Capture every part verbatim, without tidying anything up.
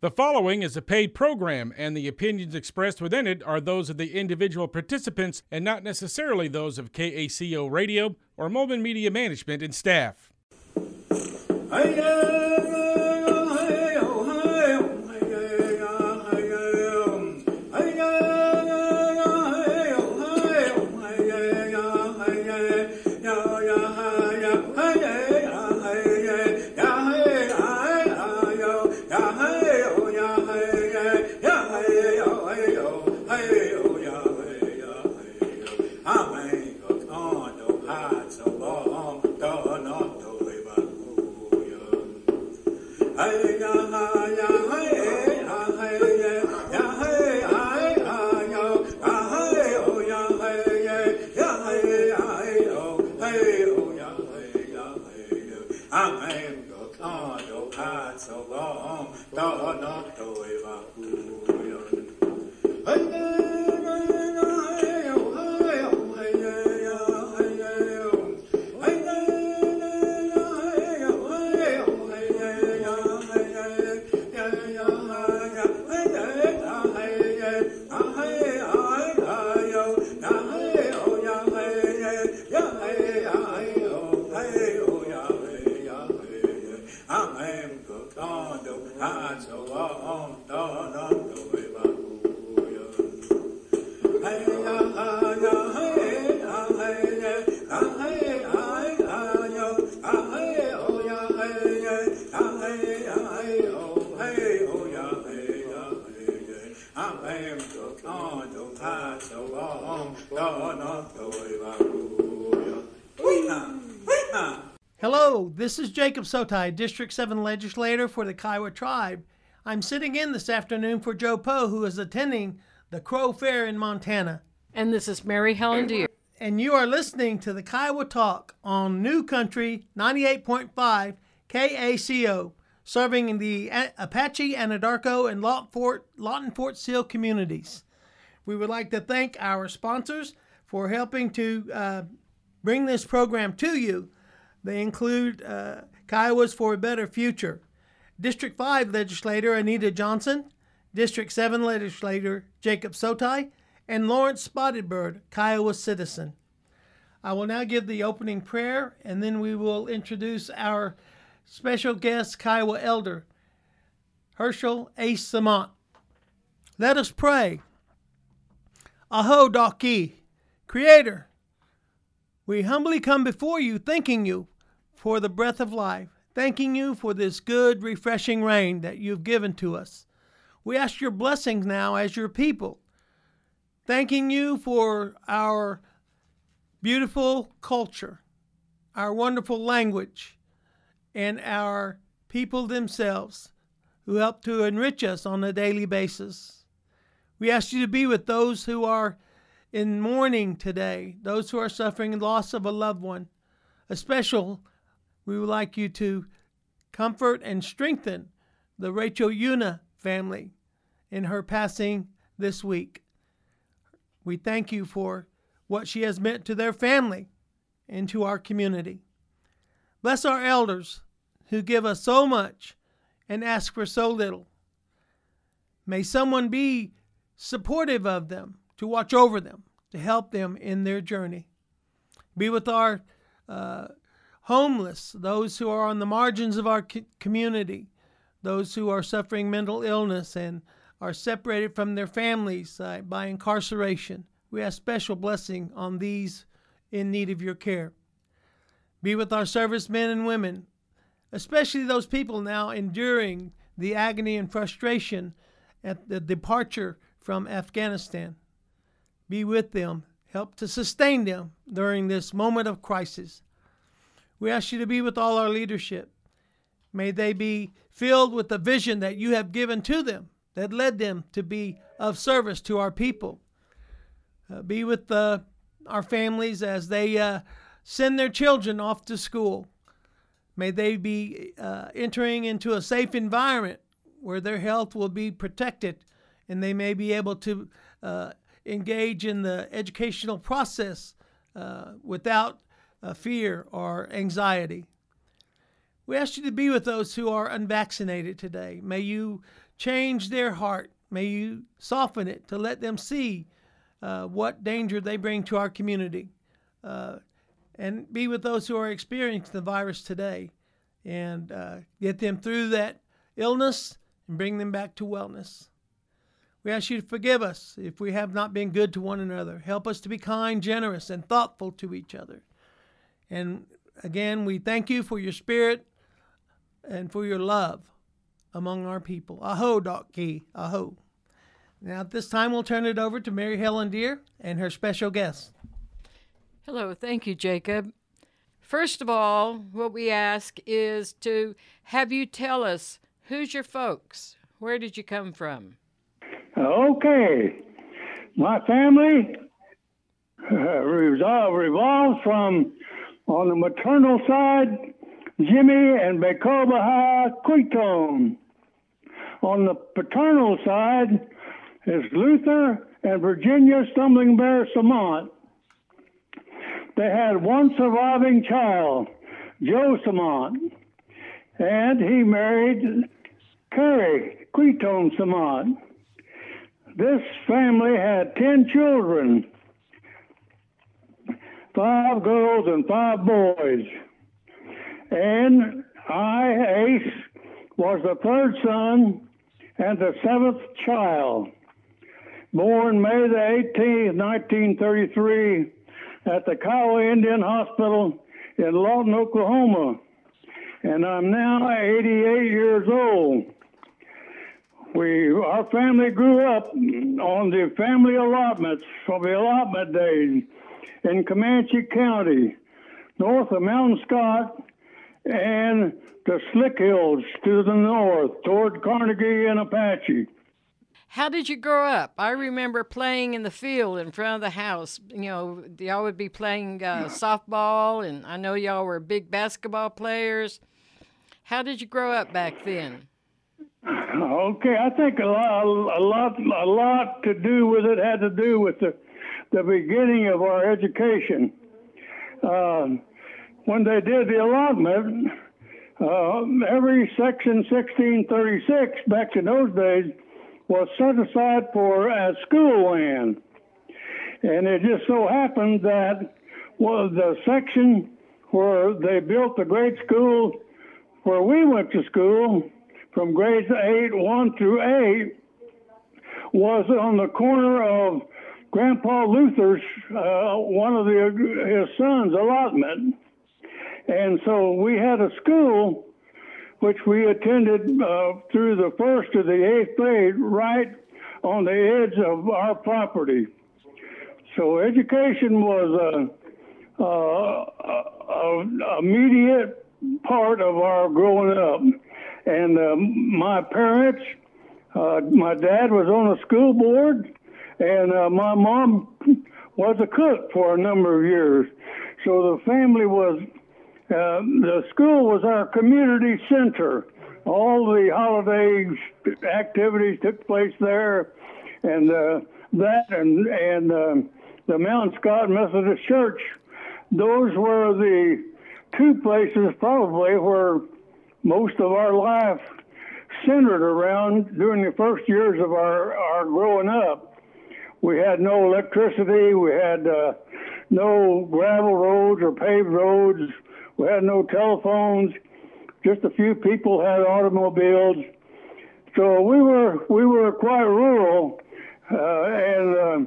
The following is a paid program, and the opinions expressed within it are those of the individual participants and not necessarily those of K A C O Radio or Moldman Media Management and staff. Hello, this is Jacob Sotai, District seven Legislator for the Kiowa Tribe. I'm sitting in this afternoon for Joe Poe, who is attending the Crow Fair in Montana. And this is Mary Helen Deere. And you are listening to the Kiowa Talk on New Country ninety-eight point five K A C O, serving the Apache, Anadarko, and Lawton Fort, Lawton Fort Sill communities. We would like to thank our sponsors for helping to uh, bring this program to you. They include uh, Kiowas for a Better Future, District five Legislator Anita Johnson, District seven Legislator Jacob Sotai, and Lawrence Spotted Bird, Kiowa citizen. I will now give the opening prayer, and then we will introduce our special guest, Kiowa Elder, Herschel A. Samant. Let us pray. Aho Daki, Creator, we humbly come before you, thanking you for the breath of life, thanking you for this good, refreshing rain that you've given to us. We ask your blessings now as your people, thanking you for our beautiful culture, our wonderful language, and our people themselves who help to enrich us on a daily basis. We ask you to be with those who are in mourning today, those who are suffering loss of a loved one. A special, we would like you to comfort and strengthen the Rachel Yuna family in her passing this week. We thank you for what she has meant to their family and to our community. Bless our elders who give us so much and ask for so little. May someone be supportive of them, to watch over them, to help them in their journey. Be with our uh, homeless, those who are on the margins of our community, those who are suffering mental illness and are separated from their families uh, by incarceration. We ask special blessing on these in need of your care. Be with our servicemen and women, especially those people now enduring the agony and frustration at the departure from Afghanistan. Be with them. Help to sustain them during this moment of crisis. We ask you to be with all our leadership. May they be filled with the vision that you have given to them, that led them to be of service to our people. Uh, be with uh, our families as they uh, send their children off to school. May they be uh, entering into a safe environment where their health will be protected and they may be able to uh, engage in the educational process uh, without uh, fear or anxiety. We ask you to be with those who are unvaccinated today. May you change their heart. May you soften it to let them see uh, what danger they bring to our community. Uh, and be with those who are experiencing the virus today and uh, get them through that illness and bring them back to wellness. We ask you to forgive us if we have not been good to one another. Help us to be kind, generous, and thoughtful to each other. And again, we thank you for your spirit and for your love among our people. Aho, Doc Key, aho. Now at this time, we'll turn it over to Mary Helen Deer and her special guest. Hello, thank you, Jacob. First of all, what we ask is to have you tell us who's your folks. Where did you come from? Okay. My family uh, resolve, revolves from, on the maternal side, Jimmy and Bacobaha Quitone. On the paternal side is Luther and Virginia Stumbling Bear Samant. They had one surviving child, Joe Samant, and he married Carrie Quitone Samant. This family had ten children, five girls and five boys. And I, Ace, was the third son and the seventh child, born May the eighteenth, nineteen thirty-three, at the Kiowa Indian Hospital in Lawton, Oklahoma. And I'm now eighty-eight years old. We, our family grew up on the family allotments from the allotment days in Comanche County, north of Mount Scott, and the Slick Hills to the north, toward Carnegie and Apache. How did you grow up? I remember playing in the field in front of the house. You know, y'all would be playing uh, softball, and I know y'all were big basketball players. How did you grow up back then? Okay, I think a lot, a lot, a lot to do with it had to do with the, the beginning of our education. Uh, when they did the allotment, uh, every section sixteen thirty-six back in those days was set aside for as school land, and it just so happened that well, the section where they built the grade school where we went to school, from grades eight, one through eight, was on the corner of Grandpa Luther's, uh, one of the, his son's allotment. And so we had a school which we attended uh, through the first to the eighth grade right on the edge of our property. So education was a, a, a immediate part of our growing up. And uh, my parents, uh, my dad was on the school board, and uh, my mom was a cook for a number of years. So the family was, uh, the school was our community center. All the holiday activities took place there, and uh, that and, and uh, the Mount Scott Methodist Church, those were the two places probably where most of our life centered around during the first years of our, our growing up. We had no electricity, we had uh, no gravel roads or paved roads, we had no telephones, just a few people had automobiles. So we were we were quite rural, uh, and uh,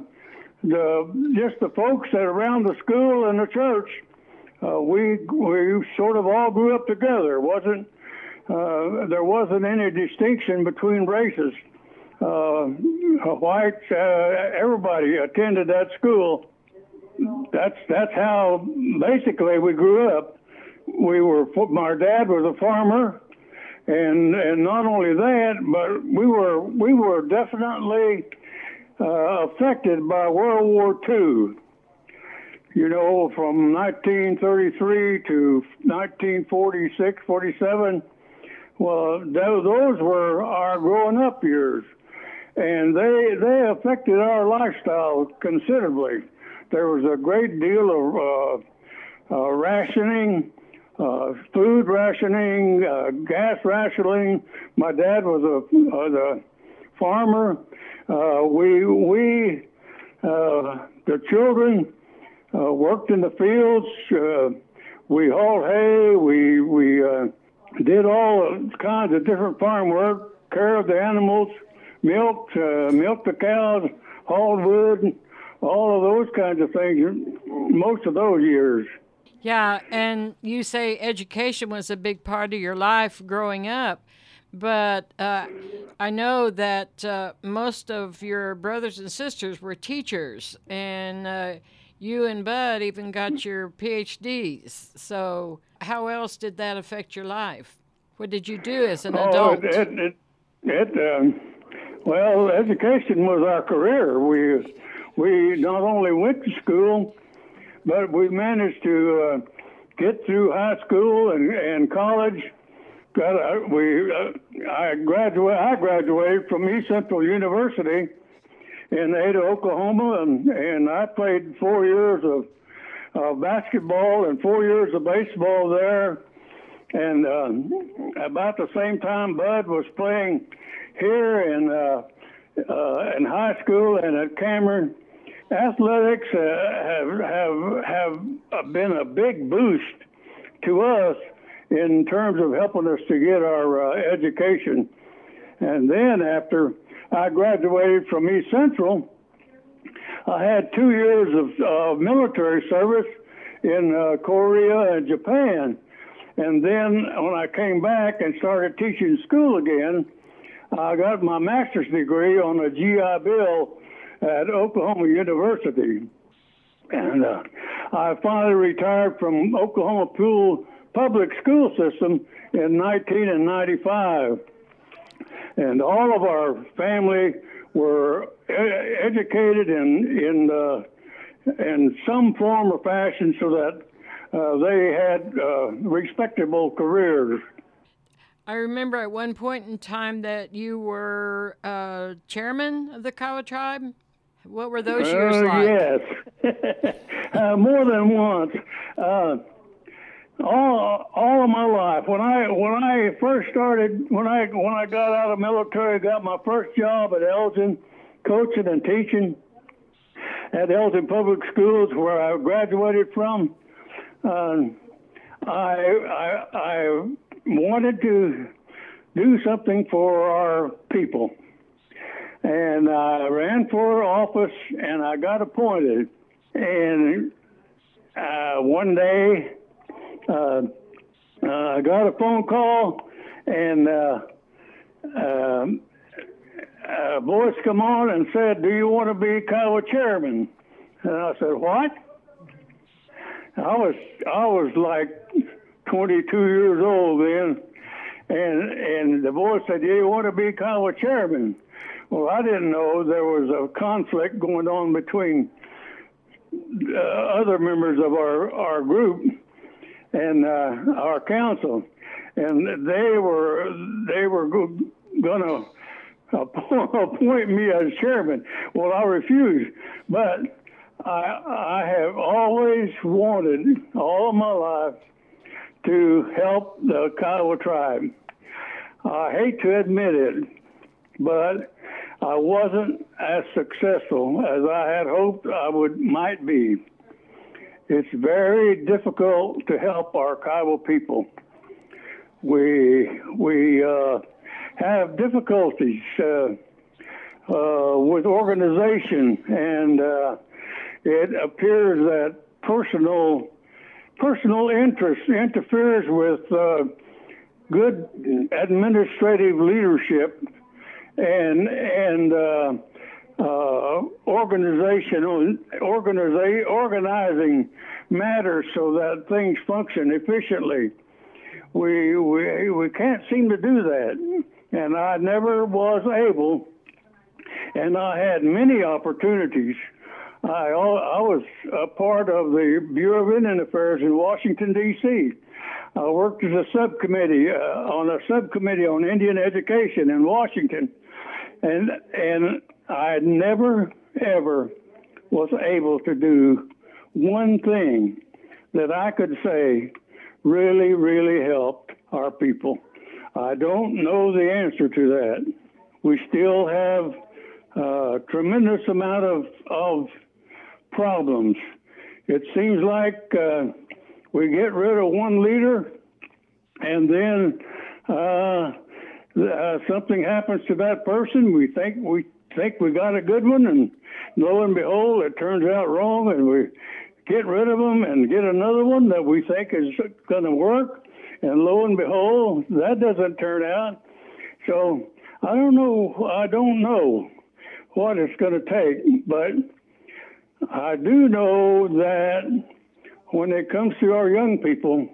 the just the folks that around the school and the church, uh, we we sort of all grew up together. It wasn't Uh, there wasn't any distinction between races. Uh, whites, uh, everybody attended that school. That's that's how basically we grew up. We were. My dad was a farmer, and and not only that, but we were we were definitely uh, affected by World War Two. You know, from nineteen thirty-three to nineteen forty-six, forty-seven. Well, those were our growing up years, and they they affected our lifestyle considerably. There was a great deal of uh, uh, rationing, uh, food rationing, uh, gas rationing. My dad was a, was a farmer. Uh, we we uh, the children uh, worked in the fields. Uh, we hauled hay. We we uh, did all kinds of different farm work, care of the animals, milked uh, milked the cows, hauled wood, all of those kinds of things. Most of those years. Yeah, and you say education was a big part of your life growing up, but uh, I know that uh, most of your brothers and sisters were teachers, and uh, you and Bud even got your P H Ds. So how else did that affect your life? What did you do as an oh, adult? It, it, it, it um, well, education was our career. We we not only went to school, but we managed to uh, get through high school and, and college. Got a, we uh, I graduated I graduated from East Central University in Ada, Oklahoma, and, and I played four years of uh, basketball and four years of baseball there. And uh, about the same time, Bud was playing here in uh, uh, in high school and at Cameron. Athletics uh, have have have been a big boost to us in terms of helping us to get our uh, education. And then after I graduated from East Central, I had two years of uh, military service in uh, Korea and Japan. And then when I came back and started teaching school again, I got my master's degree on a G I Bill at Oklahoma University. And uh, I finally retired from Oklahoma Pool Public School System in nineteen ninety-five. And all of our family were e- educated in in uh, in some form or fashion, so that uh, they had uh, respectable careers. I remember at one point in time that you were uh, chairman of the Kiowa tribe. What were those years uh, like? Yes, uh, more than once. Uh, all all of my life, when I when I first started, when I when I got out of the military, got my first job at Elgin, coaching and teaching at Elgin Public Schools, where I graduated from. Uh, I, I I wanted to do something for our people. And I ran for office, and I got appointed. And uh, one day, uh, uh, I got a phone call, and uh, uh, a voice come on and said, "Do you want to be Kiowa chairman?" And I said, "What?" I was I was like twenty-two years old then, and and the voice said, "Do you want to be Kiowa chairman?" Well, I didn't know there was a conflict going on between uh, other members of our, our group and uh, our council, and they were they were go- going to appoint me as chairman. Well, I refused, but I I have always wanted all of my life to help the Kiowa tribe. I hate to admit it, but I wasn't as successful as I had hoped I would might be. It's very difficult to help our Kiowa people. We we uh, have difficulties uh, uh, with organization, and uh, it appears that personal personal interest interferes with uh, good administrative leadership and and uh, uh, organizational organiza- organizing matters so that things function efficiently. We we we can't seem to do that, and I never was able. And I had many opportunities. I I was a part of the Bureau of Indian Affairs in Washington D C I worked as a subcommittee uh, on a subcommittee on Indian education in Washington. And and I never, ever was able to do one thing that I could say really, really helped our people? I don't know the answer to that. We still have a tremendous amount of, of problems. It seems like uh, we get rid of one leader, and then uh, uh, something happens to that person. We think we think we got a good one, and lo and behold, it turns out wrong, and we get rid of them and get another one that we think is going to work, and lo and behold, that doesn't turn out. So I don't know. I don't know what it's going to take, but I do know that when it comes to our young people,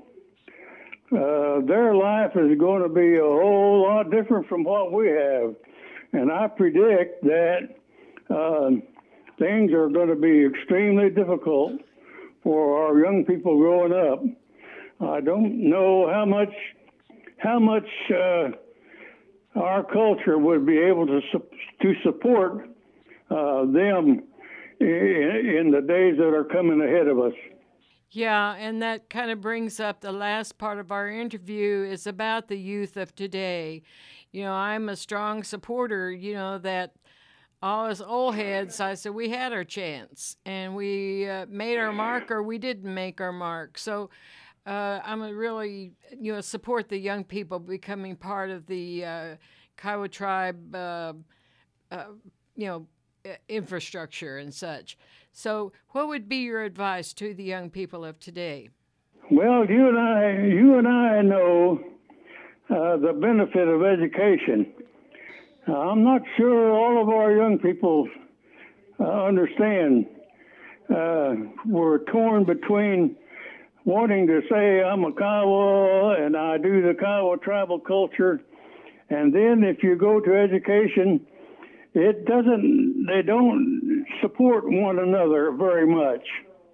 uh, their life is going to be a whole lot different from what we have. And I predict that uh, things are going to be extremely difficult for our young people growing up. I don't know how much how much uh, our culture would be able to su- to support uh, them in, in the days that are coming ahead of us. Yeah, and that kind of brings up the last part of our interview is about the youth of today. You know, I'm a strong supporter, you know, that all us old heads, I said, we had our chance and we uh, made our mark or we didn't make our mark. So uh, I'm a really, you know, support the young people becoming part of the uh, Kiowa tribe, uh, uh, you know, infrastructure and such. So what would be your advice to the young people of today? Well, you and I, you and I know uh, the benefit of education. Uh, I'm not sure all of our young people uh, understand. Uh, we're torn between wanting to say I'm a Kiowa and I do the Kiowa tribal culture, and then if you go to education, it doesn't. They don't support one another very much,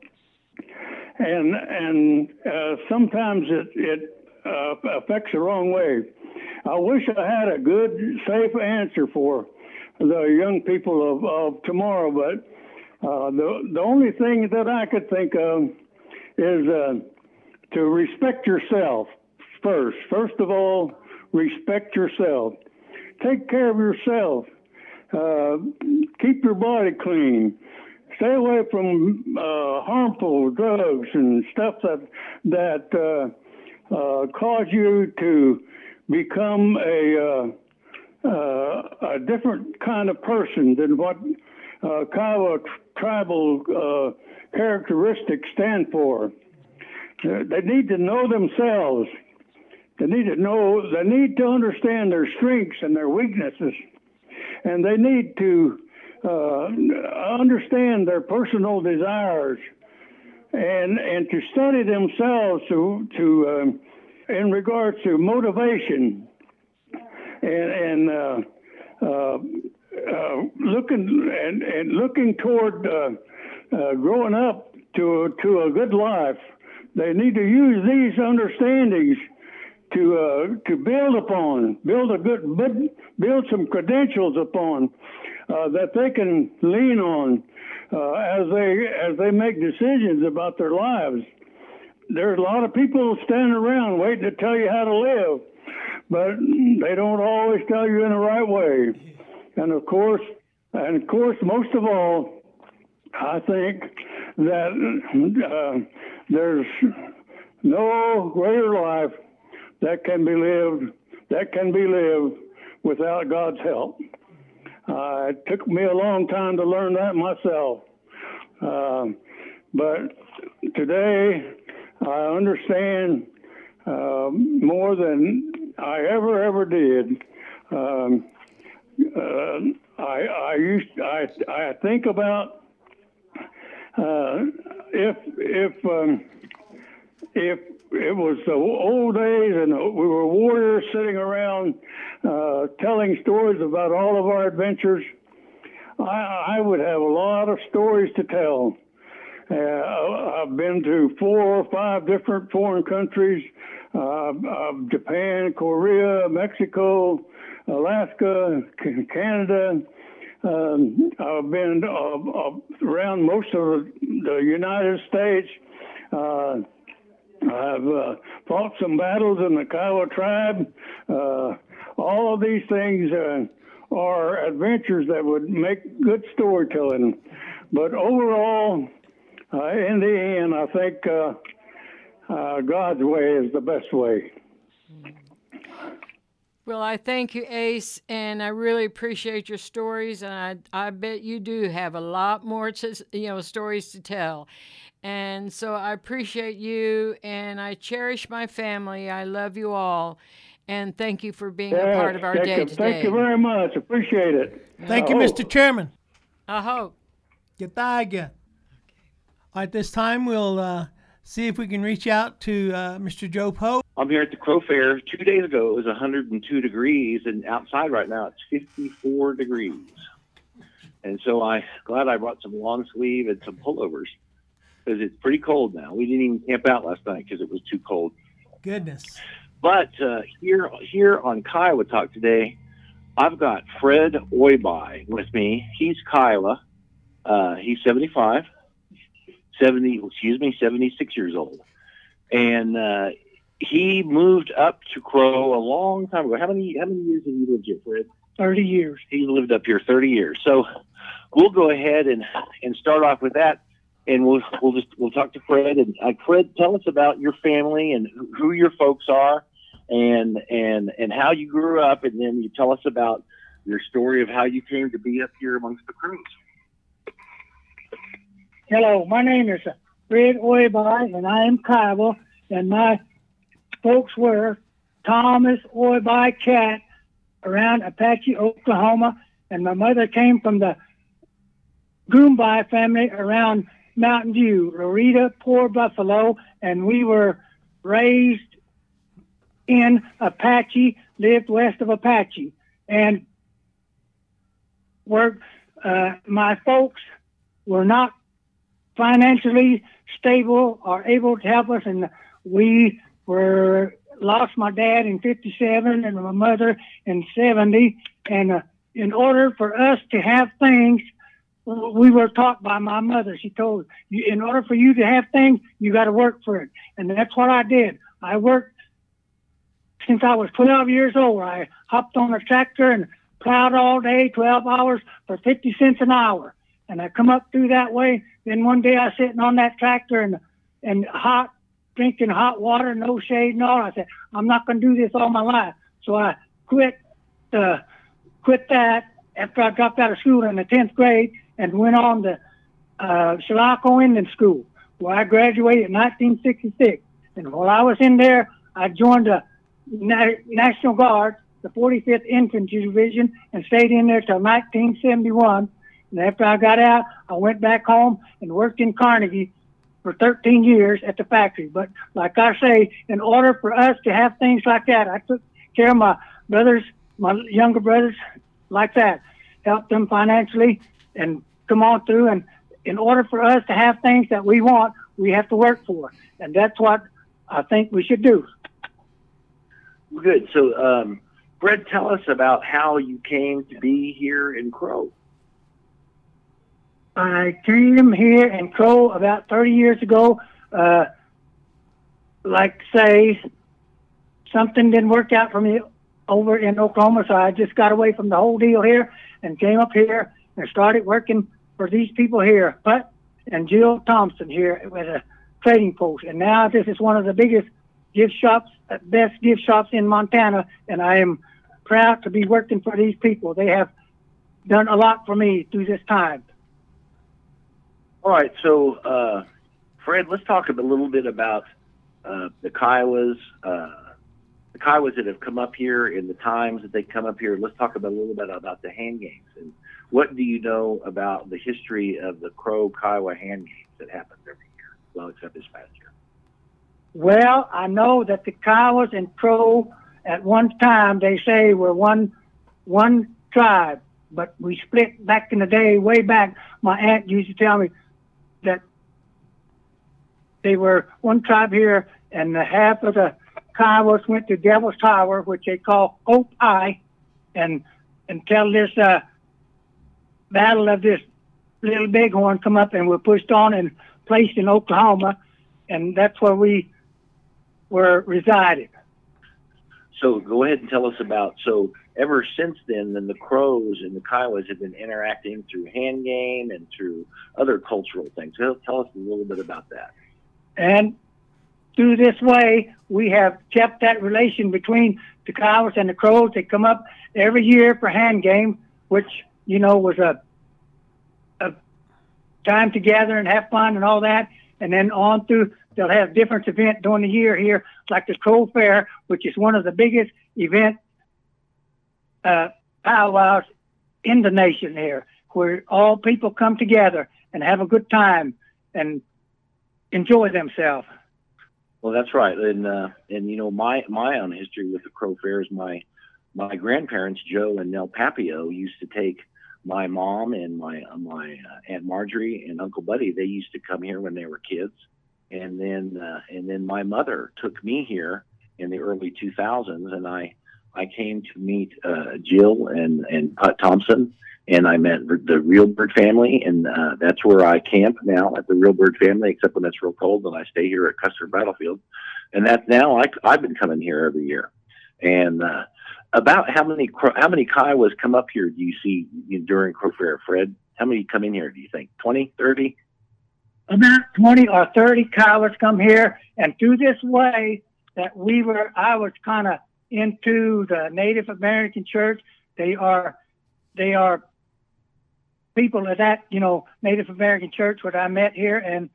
and and uh, sometimes it it uh, affects the wrong way. I wish I had a good, safe answer for the young people of, of tomorrow, but uh, the the only thing that I could think of is uh, to respect yourself first. First of all, respect yourself. Take care of yourself. Uh, keep your body clean. Stay away from uh, harmful drugs and stuff that that uh, uh, cause you to become a uh, uh, a different kind of person than what uh, Kiowa tribal uh, characteristics stand for. Uh, they need to know themselves. They need to know. They need to understand their strengths and their weaknesses. And they need to uh, understand their personal desires and and to study themselves to to um, in regards to motivation and and uh, uh, uh, looking and, and looking toward uh, uh, growing up to to a good life. They need to use these understandings to uh, to build upon, build a good, build some credentials upon uh, that they can lean on uh, as they as they make decisions about their lives. There's a lot of people standing around waiting to tell you how to live, but they don't always tell you in the right way. And of course, and of course, most of all, I think that uh, there's no greater life that can be lived, that can be lived without God's help. Uh, it took me a long time to learn that myself. Uh, but today, I understand uh, more than I ever, ever did. Um, uh, I, I used, I, I think about uh, if, if, um, if it was the old days and we were warriors sitting around uh, telling stories about all of our adventures, I, I would have a lot of stories to tell. Uh, I've been to four or five different foreign countries, uh, uh, Japan, Korea, Mexico, Alaska, Canada. Um, I've been uh, uh, around most of the United States. Uh, I've uh, fought some battles in the Kiowa tribe. Uh, all of these things uh, are adventures that would make good storytelling. But overall, uh, in the end, I think uh, uh, God's way is the best way. Well, I thank you, Ace, and I really appreciate your stories, and I I bet you do have a lot more to, you know, stories to tell. And so I appreciate you, and I cherish my family. I love you all, and thank you for being Yeah, a part of our thank day you, today. Thank you very much. Appreciate it. Thank you, Oh. Mister Chairman. I hope. Get that again. All right, this time we'll uh, see if we can reach out to uh, Mister Joe Poe. I'm here at the Crow Fair. Two days ago, it was one hundred two degrees, and outside right now, it's fifty-four degrees. And so I'm glad I brought some long sleeve and some pullovers because it's pretty cold now. We didn't even camp out last night because it was too cold. Goodness. But uh, here here on Kiowa Talk today, I've got Fred Oibai with me. He's Kiowa. Uh, he's seventy-five, seventy, excuse me, seventy-six years old. And uh, he moved up to Crow a long time ago. How many how many years have you lived here, Fred? thirty years. He's lived up here thirty years. So we'll go ahead and, and start off with that. And we'll we'll just we'll talk to Fred. And uh, Fred, tell us about your family and who your folks are, and and and how you grew up, and then you tell us about your story of how you came to be up here amongst the Crows. Hello, my name is Fred Oibai, and I am Kiowa, and my folks were Thomas Oibai Cat around Apache, Oklahoma, and my mother came from the Goombai family around Mountain View, Loretta, Poor Buffalo, and we were raised in Apache, lived west of Apache, and were uh, my folks were not financially stable or able to help us, and we were lost my dad in fifty-seven and my mother in seventy, and uh, in order for us to have things, we were taught by my mother. She told us, in order for you to have things, you got to work for it. And that's what I did. I worked since I was twelve years old. I hopped on a tractor and plowed all day, twelve hours for fifty cents an hour. And I come up through that way. Then one day I was sitting on that tractor and, and hot, drinking hot water, no shade and all. I said, I'm not going to do this all my life. So I quit, uh, quit that after I dropped out of school in the tenth grade, and went on to uh, Chilocco Indian School, where I graduated in nineteen sixty-six. And while I was in there, I joined the Na- National Guard, the forty-fifth Infantry Division, and stayed in there till nineteen seventy-one. And after I got out, I went back home and worked in Carnegie for thirteen years at the factory. But like I say, in order for us to have things like that, I took care of my brothers, my younger brothers, like that, helped them financially, and come on through. And in order for us to have things that we want, we have to work for. And that's what I think we should do. Good. So, um, Fred, tell us about how you came to be here in Crow. I came here in Crow about thirty years ago. Uh, like, say, something didn't work out for me over in Oklahoma, so I just got away from the whole deal here and came up here and started working for these people here, Putt and Jill Thompson here at a trading post. And now this is one of the biggest gift shops, best gift shops in Montana, and I am proud to be working for these people. They have done a lot for me through this time. All right, so uh, Fred, let's talk a little bit about uh, the Kiowas, uh, the Kiowas that have come up here in the times that they come up here. Let's talk about a little bit about the hand games, and what do you know about the history of the Crow Kiowa hand games that happens every year? Well, except this past year. Well, I know that the Kiowas and Crow at one time, they say, were one one tribe, but we split back in the day, way back. My aunt used to tell me that they were one tribe here, and the half of the Kiowas went to Devil's Tower, which they call Hope Eye, and until this uh, battle of this Little Bighorn come up and were pushed on and placed in Oklahoma, and that's where we were resided. So go ahead and tell us about, so ever since then, then the Crows and the Kiowas have been interacting through hand game and through other cultural things. Tell, tell us a little bit about that. And through this way, we have kept that relation between the Kiowas and the Crows. They come up every year for hand game, which, you know, was a, a time to gather and have fun and all that. And then on through, they'll have different events during the year here, like the Crow Fair, which is one of the biggest event uh, powwows in the nation here, where all people come together and have a good time and enjoy themselves. Well, that's right. And, uh, and you know, my, my own history with the Crow Fair is my, my grandparents, Joe and Nell Papio, used to take my mom and my, uh, my uh, Aunt Marjorie and Uncle Buddy. They used to come here when they were kids. And then, uh, and then my mother took me here in the early two thousands, and I, I came to meet uh, Jill and and Putt Thompson, and I met the Real Bird family, and uh, that's where I camp now at the Real Bird family. Except when it's real cold, and I stay here at Custer Battlefield, and that's now I, I've been coming here every year. And uh, about how many how many Kiowas come up here do you see during Crow Fair, Fred? How many come in here? Do you think twenty, thirty? About twenty or thirty Kiowas come here, and through this way that we were, I was kind of into the Native American church. They are, they are people of that, you know, Native American church that I met here, and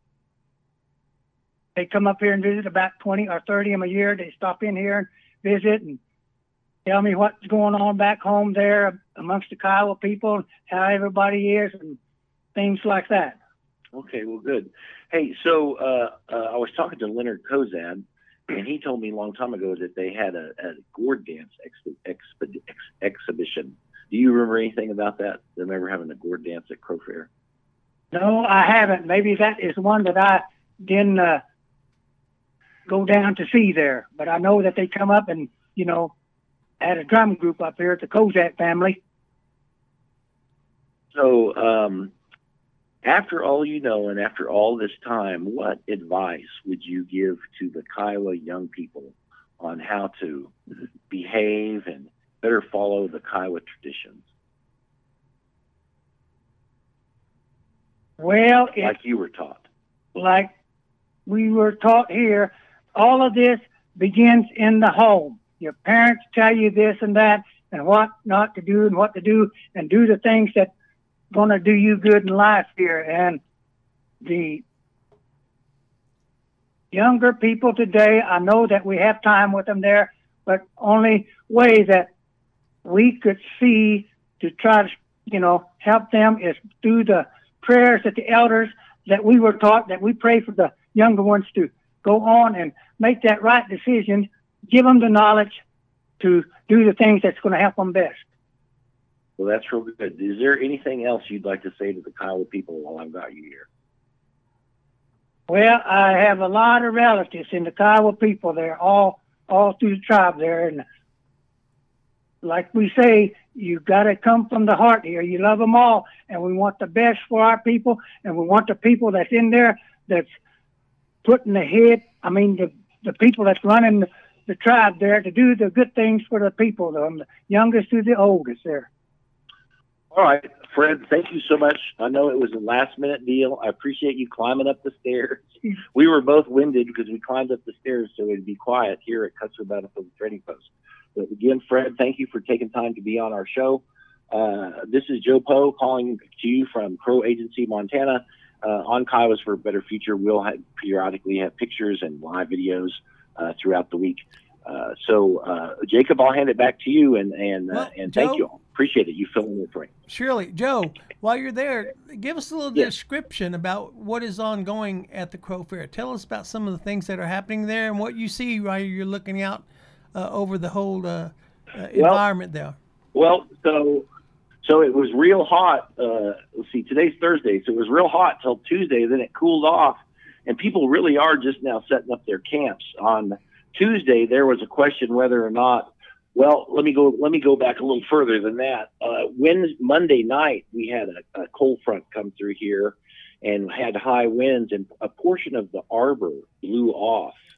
they come up here and visit about twenty or thirty of them a year. They stop in here and visit and tell me what's going on back home there amongst the Kiowa people, how everybody is, and things like that. Okay, well, good. Hey, so uh, uh, I was talking to Leonard Kozad, and he told me a long time ago that they had a, a gourd dance ex- ex- ex- exhibition. Do you remember anything about that? Them ever having a gourd dance at Crow Fair? No, I haven't. Maybe that is one that I didn't uh, go down to see there. But I know that they come up and, you know, had a drum group up here at the Kozak family. So, um, after all you know, and after all this time, what advice would you give to the Kiowa young people on how to behave and better follow the Kiowa traditions? Well, it, like you were taught. Like we were taught here, all of this begins in the home. Your parents tell you this and that and what not to do and what to do, and do the things that going to do you good in life here. And the younger people today, I know that we have time with them there, but only way that we could see to try to, you know, help them is through the prayers that the elders that we were taught, that we pray for the younger ones to go on and make that right decision, give them the knowledge to do the things that's going to help them best. Well, that's real good. Is there anything else you'd like to say to the Kiowa people while I've got you here? Well, I have a lot of relatives in the Kiowa people there, all all through the tribe there. And like we say, you've got to come from the heart here. You love them all, and we want the best for our people, and we want the people that's in there that's putting the head, I mean, the, the people that's running the, the tribe there to do the good things for the people, from the youngest to the oldest there. All right, Fred, thank you so much. I know it was a last-minute deal. I appreciate you climbing up the stairs. We were both winded because we climbed up the stairs so it'd be quiet here at Custer Battlefield Trading Post. But again, Fred, thank you for taking time to be on our show. Uh, this is Joe Poe calling to you from Crow Agency, Montana. Uh, on Kiowas for a Better Future, we'll have, periodically have pictures and live videos uh, throughout the week. Uh, so, uh, Jacob, I'll hand it back to you, and and, uh, well, and Joe, thank you all. Appreciate it. You filling in for me. Surely. Joe, while you're there, give us a little yes. description about what is ongoing at the Crow Fair. Tell us about some of the things that are happening there and what you see while you're looking out uh, over the whole uh, uh, environment well, there. Well, so so it was real hot. Uh, let's see, today's Thursday, so it was real hot till Tuesday. Then it cooled off, and people really are just now setting up their camps. On Tuesday, there was a question whether or not. Well, let me go. Let me go back a little further than that. Uh, Wednesday, Monday night, we had a, a cold front come through here, and had high winds, and a portion of the arbor blew off.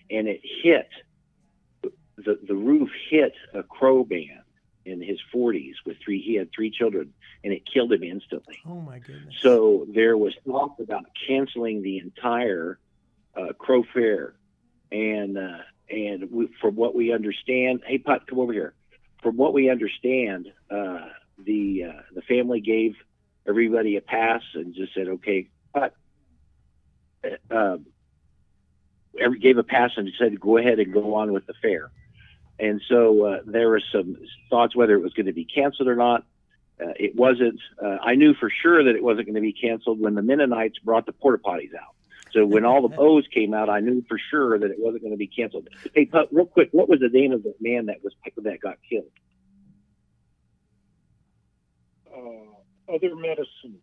and it hit the the roof hit a Crow band in his forties with three. He had three children, and it killed him instantly. Oh my goodness! So there was talk about canceling the entire uh, Crow Fair, and uh, and we, from what we understand, hey Putt, come over here. From what we understand, uh, the uh, the family gave everybody a pass and just said, okay, Putt. Uh, every, gave a pass and said, go ahead and go on with the fair. And so uh, there were some thoughts whether it was going to be canceled or not. Uh, it wasn't. Uh, I knew for sure that it wasn't going to be canceled when the Mennonites brought the porta potties out. So when all the O's came out, I knew for sure that it wasn't going to be canceled. Hey, Putt, real quick, what was the name of the man that was that got killed? Uh, other medicine.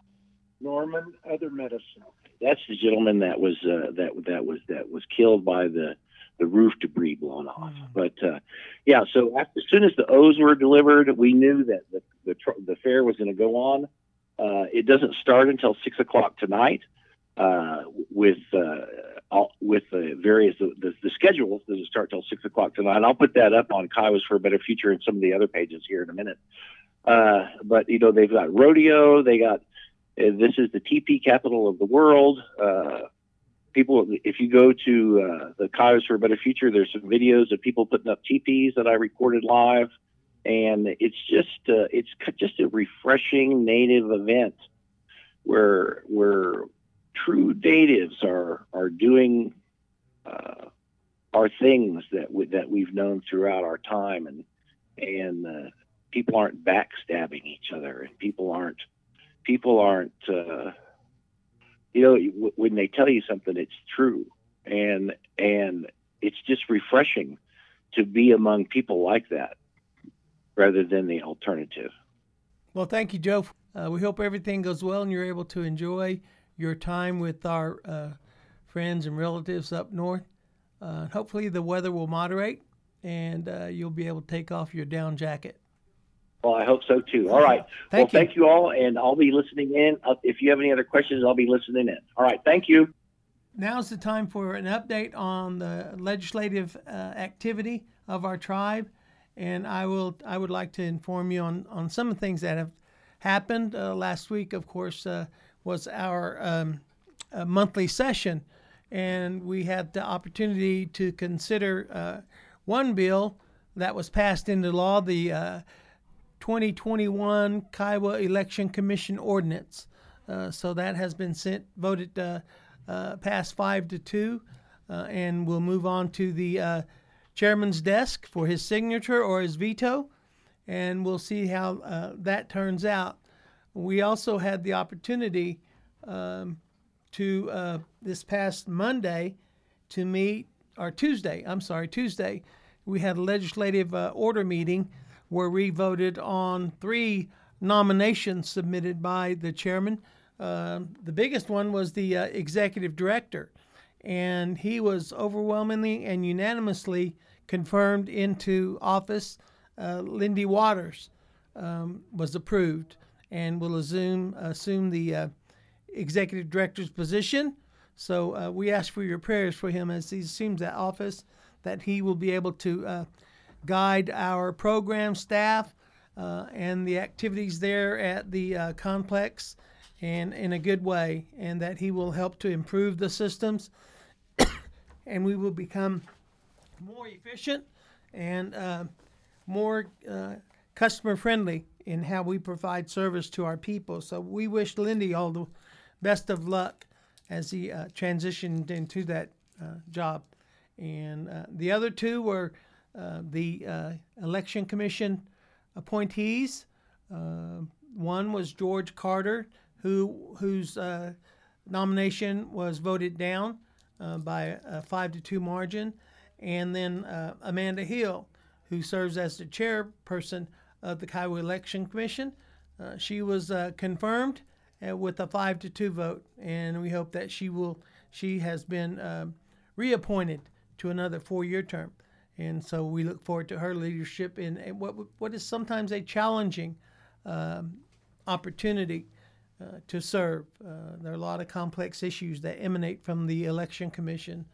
Norman, other medicine. That's the gentleman that was uh, that that was that was killed by the the roof debris blown off. Mm. But uh, yeah, so after, as soon as the O's were delivered, we knew that the the, the fair was going to go on. Uh, it doesn't start until six o'clock tonight. Uh, with uh, all, with the various the, the, the schedules doesn't start till six o'clock tonight. I'll put that up on Kiowas for a Better Future and some of the other pages here in a minute. Uh, but you know they've got rodeo, they got. Uh, this is the teepee capital of the world. Uh, people, if you go to uh, the Kiowas for a Better Future, there's some videos of people putting up teepees that I recorded live, and it's just uh, it's just a refreshing native event where where true natives are are doing uh, our things that we, that we've known throughout our time, and and uh, people aren't backstabbing each other, and people aren't. People aren't, uh, you know, w- when they tell you something, it's true. And and it's just refreshing to be among people like that rather than the alternative. Well, thank you, Joe. Uh, we hope everything goes well and you're able to enjoy your time with our uh, friends and relatives up north. Uh, hopefully the weather will moderate and uh, you'll be able to take off your down jacket. Well, I hope so too. All right. Thank well, you. thank you all, and I'll be listening in. Uh, if you have any other questions, I'll be listening in. All right. Thank you. Now's the time for an update on the legislative uh, activity of our tribe, and I will. I would like to inform you on, on some of the things that have happened. Uh, last week, of course, uh, was our um, uh, monthly session, and we had the opportunity to consider uh, one bill that was passed into law, the uh, twenty twenty-one Kiowa Election Commission Ordinance. Uh, so that has been sent, voted, uh, uh, passed five to two, uh, and we'll move on to the uh, chairman's desk for his signature or his veto, and we'll see how uh, that turns out. We also had the opportunity um, to, uh, this past Monday, to meet, or Tuesday, I'm sorry, Tuesday, we had a legislative uh, order meeting where we voted on three nominations submitted by the chairman. Uh, the biggest one was the uh, executive director, and he was overwhelmingly and unanimously confirmed into office. Uh, Lindy Waters um, was approved and will assume, assume the uh, executive director's position. So uh, we ask for your prayers for him as he assumes that office, that he will be able to uh, guide our program staff uh, and the activities there at the uh, complex and in a good way, and that he will help to improve the systems and we will become more efficient and uh, more uh, customer friendly in how we provide service to our people. So we wish Lindy all the best of luck as he uh, transitioned into that uh, job. And uh, the other two were Uh, the uh, Election Commission appointees. Uh, one was George Carter, who whose uh, nomination was voted down uh, by a five to two margin, and then uh, Amanda Hill, who serves as the chairperson of the Kiowa Election Commission. Uh, she was uh, confirmed uh, with a five to two vote, and we hope that she will. She has been uh, reappointed to another four-year term. And so we look forward to her leadership in what what is sometimes a challenging um, opportunity uh, to serve. Uh, there are a lot of complex issues that emanate from the Election Commission.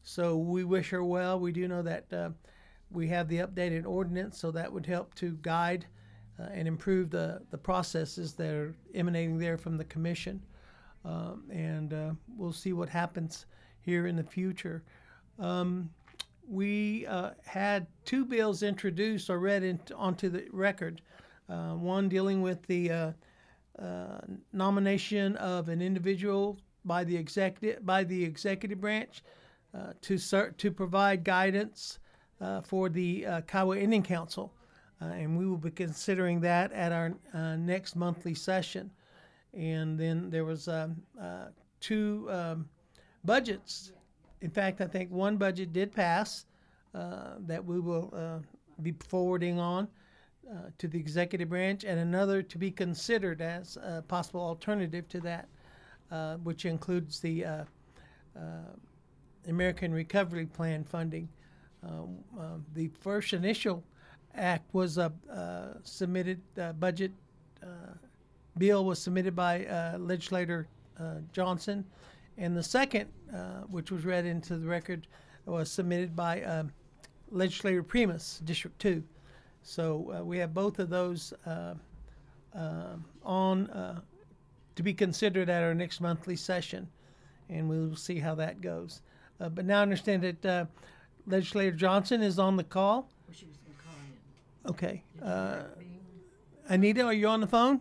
So we wish her well. We do know that uh, we have the updated ordinance, so that would help to guide uh, and improve the, the processes that are emanating there from the commission. Um, and uh, we'll see what happens here in the future. Um, we uh, had two bills introduced or read into, onto the record. Uh, one dealing with the uh, uh, nomination of an individual by the executive by the executive branch uh, to cert, to provide guidance uh, for the uh, Kiowa Indian Council, uh, and we will be considering that at our uh, next monthly session. And then there was um, uh, two um, budgets. In fact, I think one budget did pass uh, that we will uh, be forwarding on uh, to the executive branch, and another to be considered as a possible alternative to that, uh, which includes the uh, uh, American Recovery Plan funding. Um, uh, the first initial act was a uh, submitted uh, budget uh, bill was submitted by uh, Legislator uh, Johnson, and the second, uh, which was read into the record, was submitted by uh, Legislator Primus, District two. So uh, we have both of those uh, uh, on uh, to be considered at our next monthly session, and we will see how that goes. Uh, but now I understand that uh, Legislator Johnson is on the call. Well, she was going to call in. Okay. Uh, Anita, are you on the phone?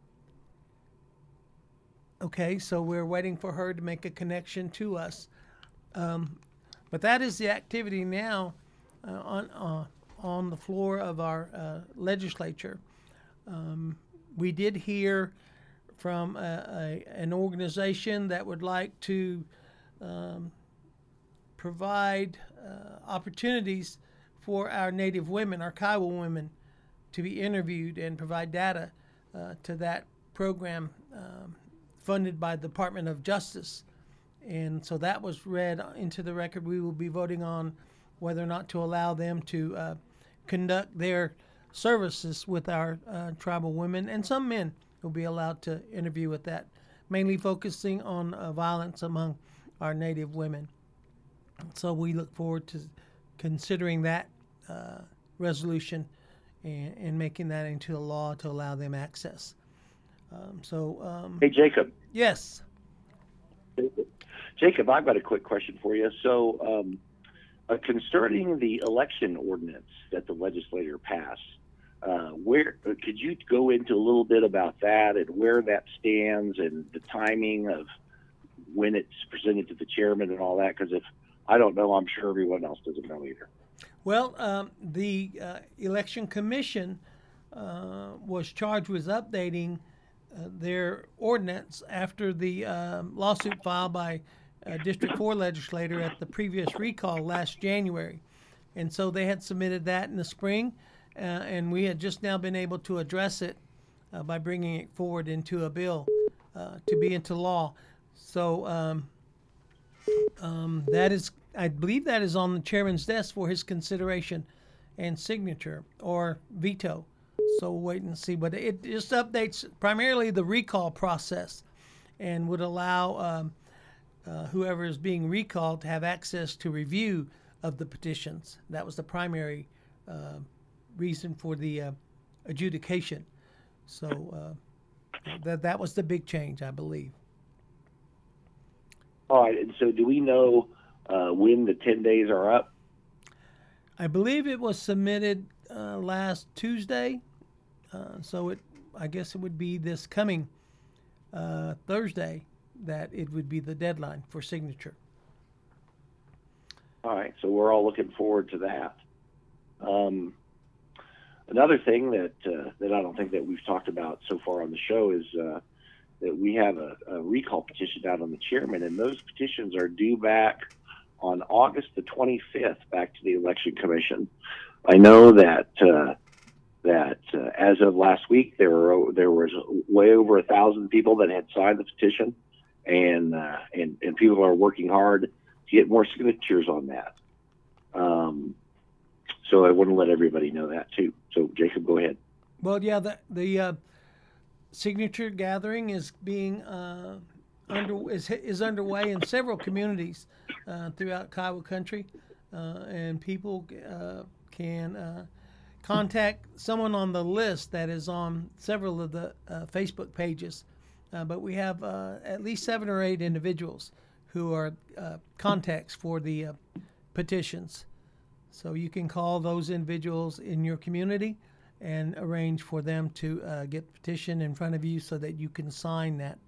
Okay, so we're waiting for her to make a connection to us. Um, but that is the activity now uh, on uh, on the floor of our uh, legislature. Um, we did hear from a, a, an organization that would like to um, provide uh, opportunities for our Native women, our Kiowa women, to be interviewed and provide data uh, to that program um, funded by the Department of Justice. And so that was read into the record. We will be voting on whether or not to allow them to uh, conduct their services with our uh, tribal women, and some men will be allowed to interview with that, mainly focusing on uh, violence among our Native women. So we look forward to considering that uh, resolution and, and making that into a law to allow them access. Um, so, um, hey, Jacob. Yes. Jacob, I've got a quick question for you. So, um, uh, concerning the election ordinance that the legislature passed, uh, where uh, could you go into a little bit about that and where that stands and the timing of when it's presented to the chairman and all that? Because if I don't know, I'm sure everyone else doesn't know either. Well, um, the uh, Election Commission uh, was charged with updating Uh, their ordinance after the uh, lawsuit filed by uh, District four legislator at the previous recall last January. And so they had submitted that in the spring, uh, and we had just now been able to address it uh, by bringing it forward into a bill uh, to be into law. So um, um, that is, I believe that is on the chairman's desk for his consideration and signature or veto. So we'll wait and see. But it just updates primarily the recall process and would allow um, uh, whoever is being recalled to have access to review of the petitions. That was the primary uh, reason for the uh, adjudication. So uh, that that was the big change, I believe. All right. And so do we know uh, when the ten days are up? I believe it was submitted uh, last Tuesday. Uh, so it, I guess it would be this coming uh, Thursday that it would be the deadline for signature. All right, so we're all looking forward to that. Um, another thing that uh, that I don't think that we've talked about so far on the show is uh, that we have a, a recall petition out on the chairman, and those petitions are due back on August the twenty-fifth back to the Election Commission. I know that. Uh, that uh, as of last week, there were there was way over a thousand people that had signed the petition, and uh, and and people are working hard to get more signatures on that. Um, so I want to let everybody know that too. So Jacob, go ahead. Well, yeah, the the uh, signature gathering is being uh, under is is underway in several communities uh, throughout Kiowa country, uh, and people uh, can uh, contact someone on the list that is on several of the uh, Facebook pages. Uh, but we have uh, at least seven or eight individuals who are uh, contacts for the uh, petitions. So you can call those individuals in your community and arrange for them to uh, get the petition in front of you so that you can sign that.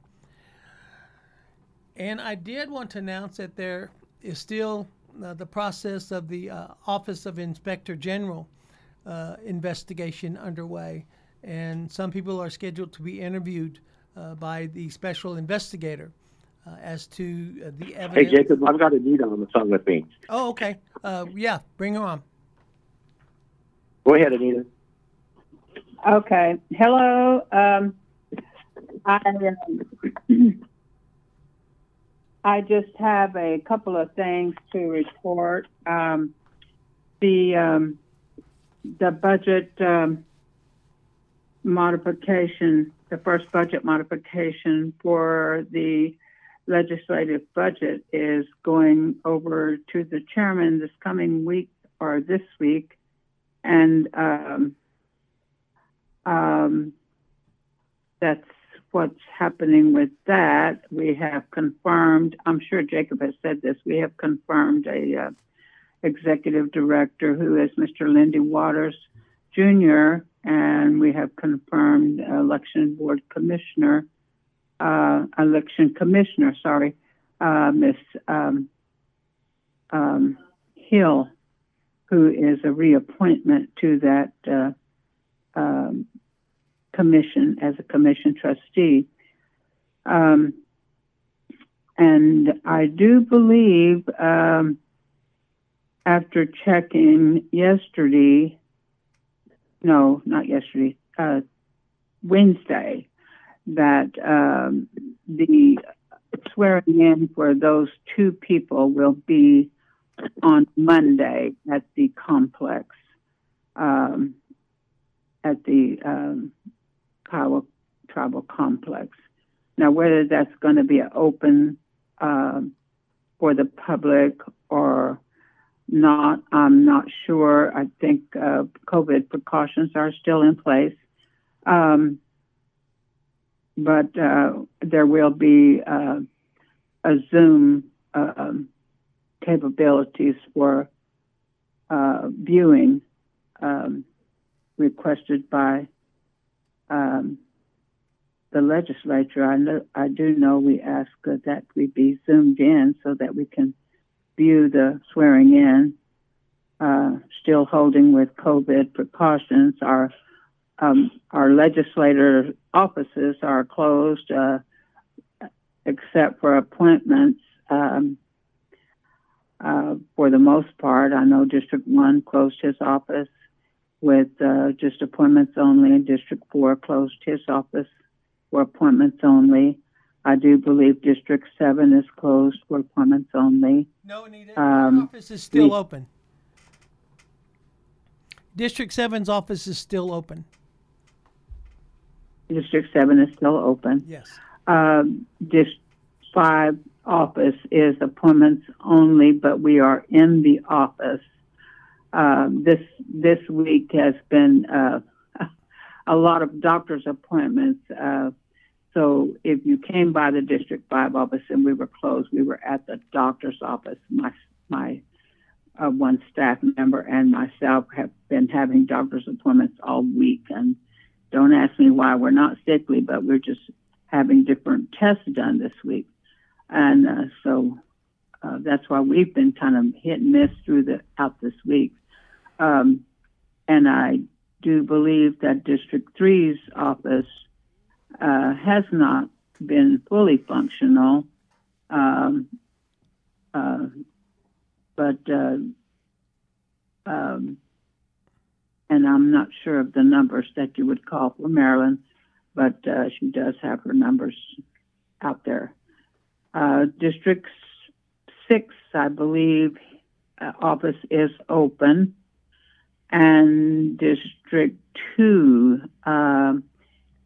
And I did want to announce that there is still uh, the process of the uh, Office of Inspector General uh, investigation underway. And some people are scheduled to be interviewed uh, by the special investigator uh, as to uh, the evidence. Hey, Jacob, I've got Anita on the phone with me. Oh, okay. Uh, yeah, bring her on. Go ahead, Anita. Okay. Hello. Um, I um, I just have a couple of things to report. Um, the um, the budget um, modification, the first budget modification for the legislative budget is going over to the chairman this coming week or this week, and um, Um, that's what's happening with that. We have confirmed, I'm sure Jacob has said this, we have confirmed a uh, executive director who is Mister Lindy Waters Junior, and we have confirmed election board commissioner, uh, election commissioner, sorry, uh, Miss um, um, Hill, who is a reappointment to that uh, um, commission as a commission trustee. Um, and I do believe, um, after checking yesterday, no, not yesterday, uh, Wednesday, that um, the swearing in for those two people will be on Monday at the complex, um, at the um, Kiowa Tribal Complex. Now, whether that's going to be open um, for the public or not, I'm not sure. I think uh, COVID precautions are still in place. Um, but uh, there will be uh, a Zoom uh, capabilities for uh, viewing um, requested by um, the legislature. I know, I do know we ask uh, that we be zoomed in so that we can view the swearing in, uh, still holding with COVID precautions. Our um, our legislator offices are closed uh, except for appointments. Um, uh, for the most part, I know District one closed his office with uh, just appointments only, and District four closed his office for appointments only. I do believe District seven is closed for appointments only. No, Anita, Um, your office is still we- open. District seven's office is still open. District seven is still open. Yes. Um, District five office is appointments only, but we are in the office. Uh, this this week has been uh, a lot of doctor's appointments. Uh, so if you came by the District five office and we were closed, we were at the doctor's office. My my uh, one staff member and myself have been having doctor's appointments all week. And don't ask me why we're not sickly, but we're just having different tests done this week. And uh, so uh, that's why we've been kind of hit and miss through the out this week. Um, and I do believe that District three's office uh, has not been fully functional, um, uh, but uh, um, and I'm not sure of the numbers that you would call for Marilyn, but uh, she does have her numbers out there. Uh, District six, I believe, uh, office is open. And District two, um,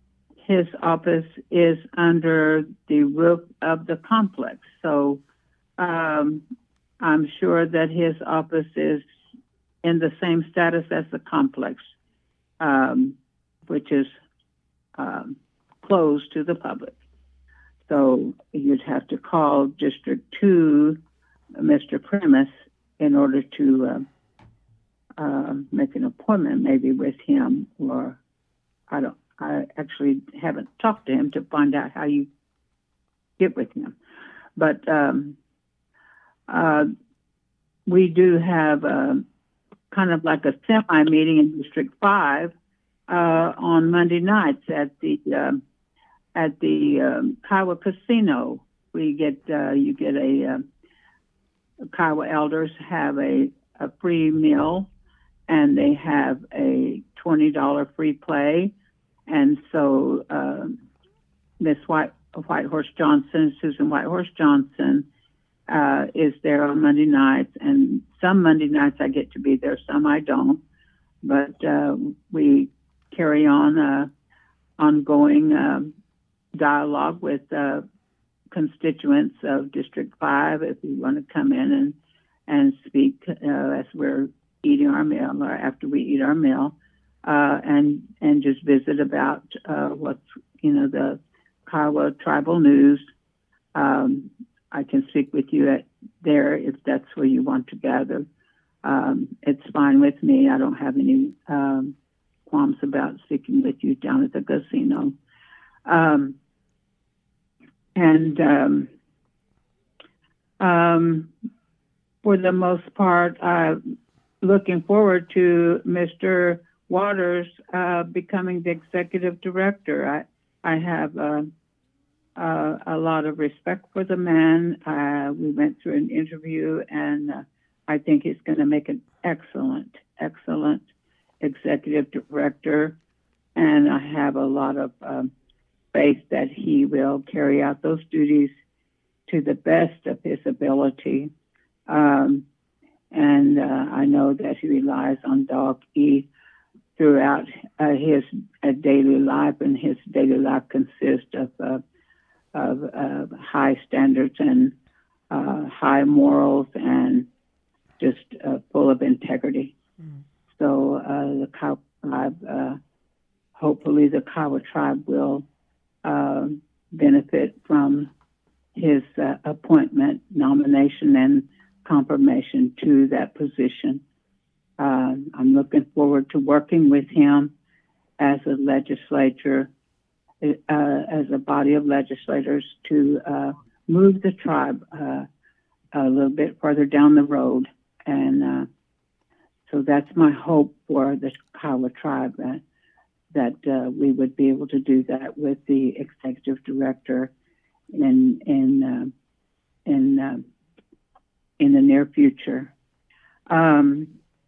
his office is under the roof of the complex. So um, I'm sure that his office is in the same status as the complex, um, which is um, closed to the public. So you'd have to call District two, Mister Primus, in order to uh, uh, make an appointment maybe with him, or I don't, I actually haven't talked to him to find out how you get with him. But um, uh, we do have a, kind of like a semi-meeting in District five uh, on Monday nights at the uh, at the um, Kiowa Casino. We get uh, you get a uh, Kiowa elders have a, a free meal, and they have a twenty dollar free play. And so uh, Miss White Whitehorse Johnson, Susan Whitehorse Johnson, uh, is there on Monday nights, and some Monday nights I get to be there, some I don't. But uh, we carry on uh, ongoing uh, dialogue with uh, constituents of District five if you want to come in and and speak uh, as we're eating our meal or after we eat our meal, uh, and and just visit about uh, what's, you know, the Kiowa tribal news. Um, I can speak with you at there if that's where you want to gather. Um, it's fine with me. I don't have any um, qualms about speaking with you down at the casino. Um, and um, um, for the most part, I'm looking forward to Mister Waters uh, becoming the executive director. I, I have uh, uh, a lot of respect for the man. Uh, we went through an interview, and uh, I think he's going to make an excellent, excellent executive director. And I have a lot of um, faith that he will carry out those duties to the best of his ability. Um, and uh, I know that he relies on Doc E throughout uh, his uh, daily life, and his daily life consists of, uh, of uh, high standards and uh, high morals and just uh, full of integrity. Mm. So uh, the Kiowa tribe, uh, hopefully the Kiowa tribe will uh, benefit from his uh, appointment, nomination, and confirmation to that position. Uh, I'm looking forward to working with him as a legislature, uh, as a body of legislators to uh, move the tribe uh, a little bit further down the road. And uh, so that's my hope for the Kiowa tribe, uh, that uh, we would be able to do that with the executive director in in uh, in uh, in the near future. Um,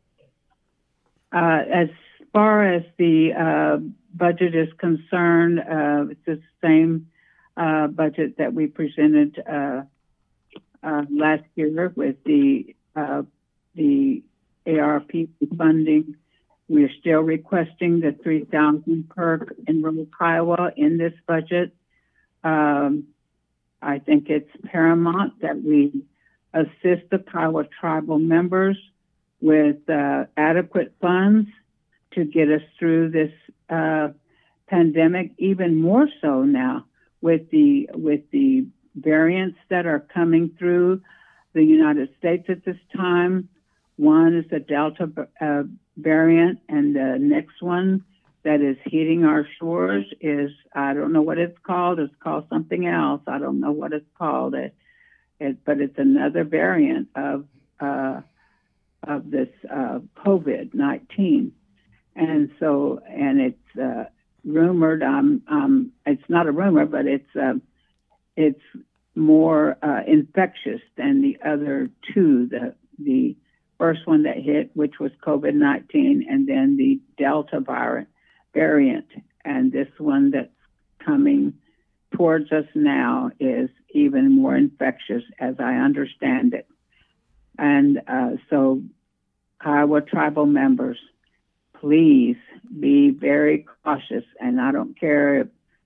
uh, as far as the uh, budget is concerned, uh, it's the same uh, budget that we presented uh, uh, last year with the uh, the A R P funding. We are still requesting the three thousand per enrolled Kiowa in this budget. Um, I think it's paramount that we assist the Kiowa tribal members with uh, adequate funds to get us through this uh, pandemic, even more so now with the with the variants that are coming through the United States at this time. One is the Delta uh, variant, and the next one that is hitting our shores is, I don't know what it's called. It's called something else. I don't know what it's called. It, it but it's another variant of uh, of this uh, COVID nineteen, and so and it's uh, rumored. Um, um, it's not a rumor, but it's uh, it's more uh, infectious than the other two. The the first one that hit, which was COVID nineteen, and then the Delta variant. And this one that's coming towards us now is even more infectious, as I understand it. And uh, so, Kiowa tribal members, please be very cautious. And I don't care if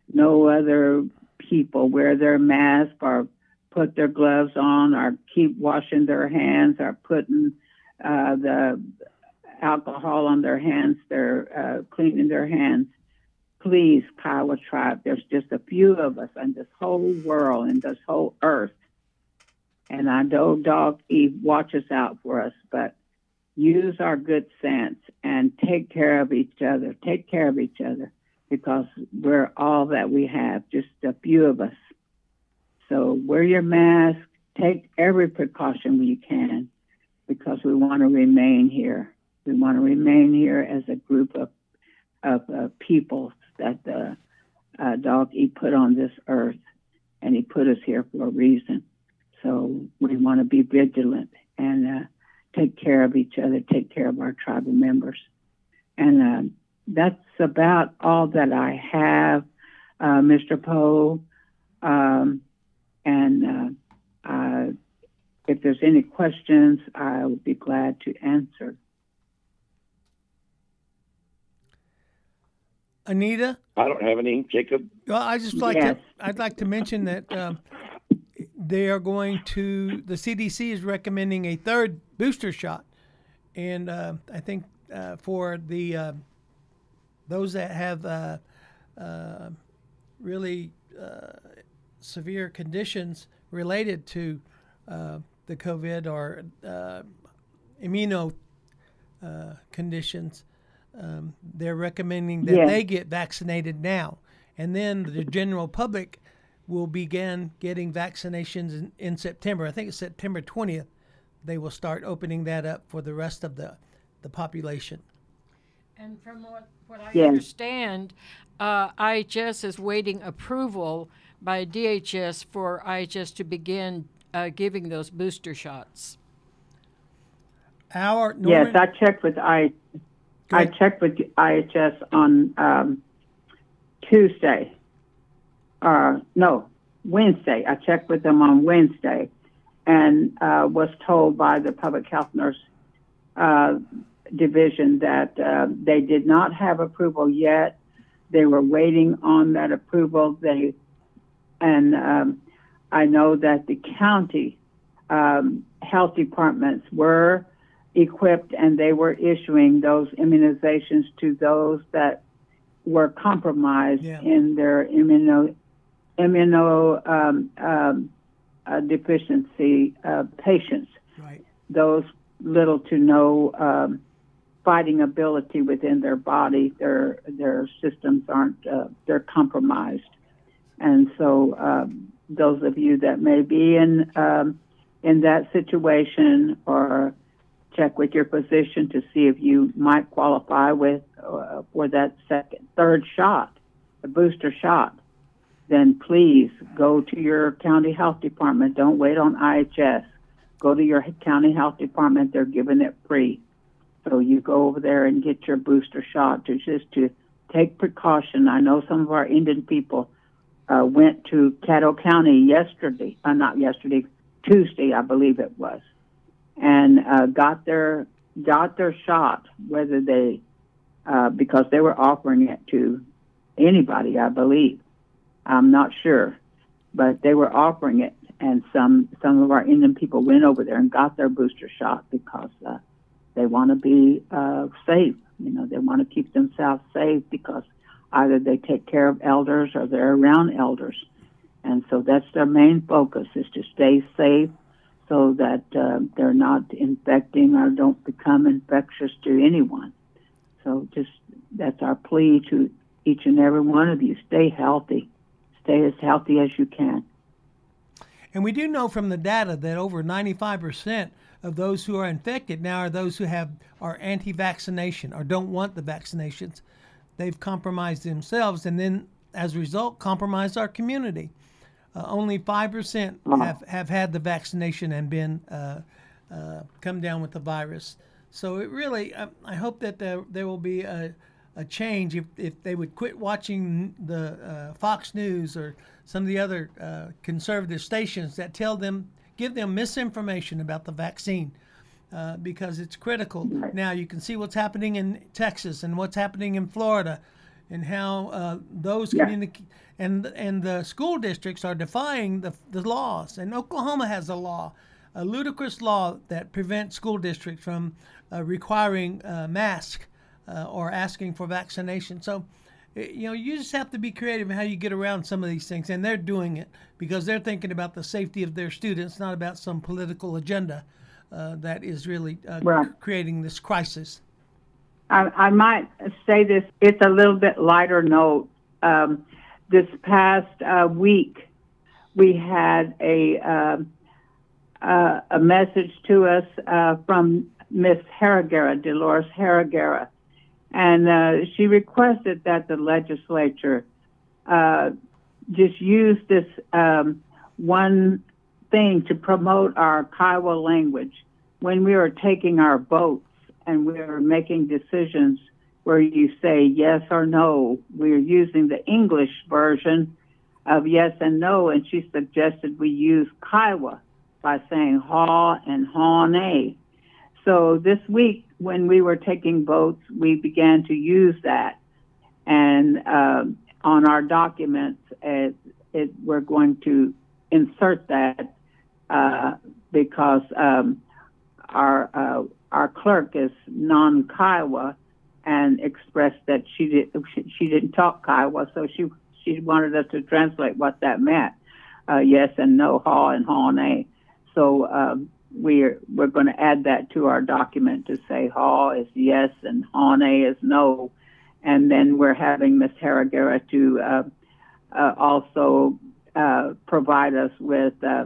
no other people wear their mask or put their gloves on or keep washing their hands or putting uh, the alcohol on their hands. They're uh, cleaning their hands. Please, Kiowa Tribe, there's just a few of us in this whole world and this whole earth. And I know Dog Eve watches out for us, but use our good sense and take care of each other. Take care of each other because we're all that we have, just a few of us. So wear your mask, take every precaution you can because we want to remain here. We want to remain here as a group of, of uh, people that the uh, Dog Eve put on this earth, and he put us here for a reason. So we want to be vigilant and uh, take care of each other, take care of our tribal members. And uh, that's about all that I have, uh, Mister Poe. Um, and uh, uh, if there's any questions, I would be glad to answer. Anita? I don't have any. Jacob? Well, I just like Yes. to, I'd like to mention that um, they are going to, the C D C is recommending a third booster shot. And uh, I think uh, for the uh, those that have uh, uh, really uh, severe conditions related to uh, the COVID or uh, immuno uh, conditions, um, they're recommending that Yes. they get vaccinated now. And then the general public will begin getting vaccinations in, in September. I think it's September twentieth. They will start opening that up for the rest of the, the population. And from what, what I Yes. understand, uh, I H S is waiting approval by D H S for I H S to begin uh, giving those booster shots. Our Yes, Norman, I checked with I. Go I ahead. checked with I H S on um, Tuesday. Uh, no, Wednesday. I checked with them on Wednesday, and uh, was told by the public health nurse uh, division that uh, they did not have approval yet. They were waiting on that approval. They and um, I know that the county um, health departments were equipped and they were issuing those immunizations to those that were compromised Yeah. in their immuno immuno um, um, uh, deficiency uh, patients. right. Those little to no um, fighting ability within their body, their their systems aren't uh, they're compromised, and so um, those of you that may be in um, in that situation, or check with your physician to see if you might qualify with uh, for that second, third shot, the booster shot, then please go to your county health department. Don't wait on I H S. Go to your county health department. They're giving it free. So you go over there and get your booster shot to just to take precaution. I know some of our Indian people uh, went to Caddo County yesterday, uh, not yesterday, Tuesday, I believe it was, and uh, got their got their shot. Whether they uh, because they were offering it to anybody, I believe. I'm not sure, but they were offering it, and some some of our Indian people went over there and got their booster shot because uh, they want to be uh, safe. You know, they want to keep themselves safe because either they take care of elders or they're around elders, and so that's their main focus, is to stay safe so that uh, they're not infecting or don't become infectious to anyone. So just that's our plea to each and every one of you: stay healthy. Stay as healthy as you can. And we do know from the data that over ninety-five percent of those who are infected now are those who have are anti-vaccination or don't want the vaccinations. They've compromised themselves and then, as a result, compromised our community. Uh, only five percent have, have had the vaccination and been uh, uh, come down with the virus. So it really, I, I hope that there, there will be a a change if, if they would quit watching the uh, Fox News or some of the other uh, conservative stations that tell them, give them misinformation about the vaccine uh, because it's critical. Now you can see what's happening in Texas and what's happening in Florida. and how uh, those Yeah. communic- and and the school districts are defying the the laws. And Oklahoma has a law, a ludicrous law that prevents school districts from uh, requiring uh, masks uh, or asking for vaccination. So, you know, you just have to be creative in how you get around some of these things, and they're doing it because they're thinking about the safety of their students, not about some political agenda uh, that is really uh, Right. c- creating this crisis. I, I might say this, it's a little bit lighter note. Um, this past uh, week, we had a um uh, a message to us uh, from Miss Harrogera, Dolores Harrogera, and uh, she requested that the legislature uh, just use this um, one thing to promote our Kiowa language when we are taking our votes and we are making decisions where you say yes or no. We're using the English version of yes and no, and she suggested we use Kiowa by saying haw and haw-nay. So this week, when we were taking votes, we began to use that. And um, on our documents, it, it, we're going to insert that uh, because um, our uh, our clerk is non-Kiowa and expressed that she did she didn't talk Kiowa, so she she wanted us to translate what that meant. Uh, yes and no, haw and haw-nay. So um, we're we're going to add that to our document to say haw is yes and haw-nay is no, and then we're having Miz Harrogera to uh, uh, also uh, provide us with uh,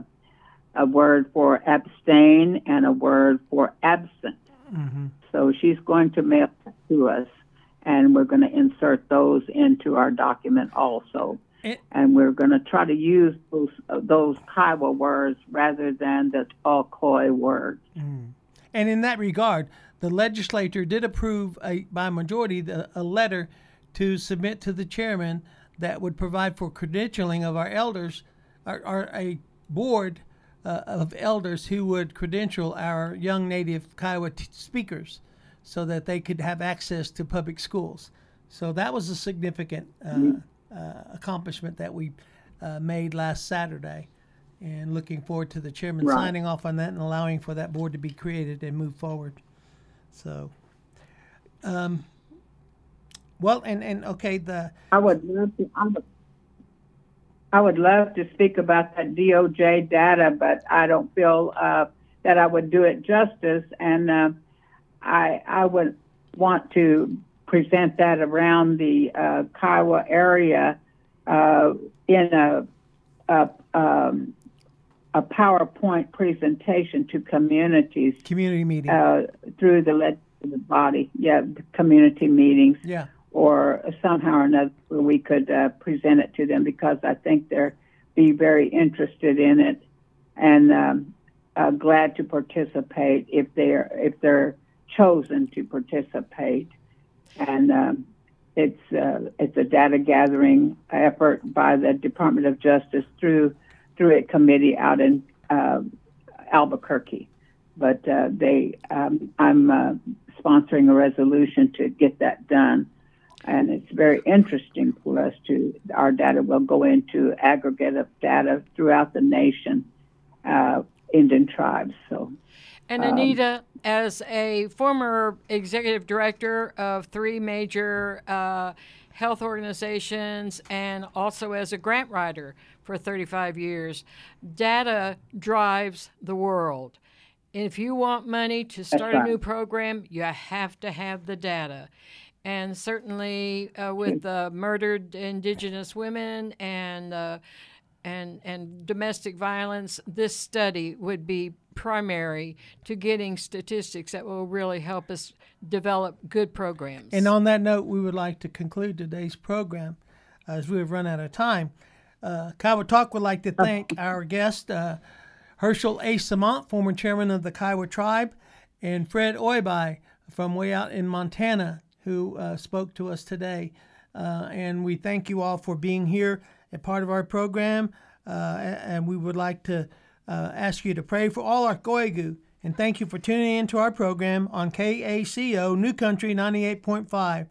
a word for abstain and a word for absent. Mm-hmm. So she's going to mail that to us, and we're going to insert those into our document also. It, and we're going to try to use those uh, those Kiowa words rather than the Alcoy words. mm. And in that regard, the legislature did approve a, by majority the, a letter to submit to the chairman that would provide for credentialing of our elders, or, or a board uh, of elders who would credential our young native Kiowa t- speakers so that they could have access to public schools. So that was a significant uh, mm-hmm. uh, accomplishment that we uh, made last Saturday. And looking forward to the chairman right. signing off on that and allowing for that board to be created and move forward. So, um, well, and, and okay, the I would love to. I would, I would love to speak about that D O J data, but I don't feel uh, that I would do it justice, and uh, I I would want to present that around the uh, Kiowa area uh, in a. a um, a PowerPoint presentation to communities. Community meeting. Uh, through the legislative body, yeah, the community meetings. Yeah. Or somehow or another we could uh, present it to them, because I think they're be very interested in it and um, uh, glad to participate if they're if they're chosen to participate. And um, it's uh, it's a data gathering effort by the Department of Justice through through a committee out in uh, Albuquerque. But uh, they, um, I'm uh, sponsoring a resolution to get that done. And it's very interesting for us to, our data will go into aggregate of data throughout the nation, uh, Indian tribes. So, And Anita, um, as a former executive director of three major uh, health organizations and also as a grant writer for thirty-five years, data drives the world. If you want money to start right. a new program, you have to have the data. And certainly uh, with the uh, murdered indigenous women and uh, and and domestic violence, this study would be primary to getting statistics that will really help us develop good programs. And on that note, we would like to conclude today's program as we have run out of time. Uh, Kiowa Talk would like to thank our guest, uh, Herschel A. Samant, former chairman of the Kiowa Tribe, and Fred Oibai from way out in Montana, who uh, spoke to us today. Uh, and we thank you all for being here a part of our program. Uh, and we would like to uh, ask you to pray for all our Koigu. And thank you for tuning in to our program on K A C O New Country ninety-eight point five.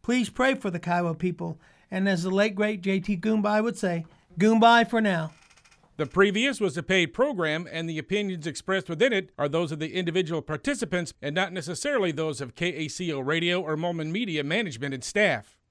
Please pray for the Kiowa people. And as the late, great J T Goombye would say, Goombye for now. The previous was a paid program, and the opinions expressed within it are those of the individual participants and not necessarily those of K A C O Radio or Molman Media management and staff.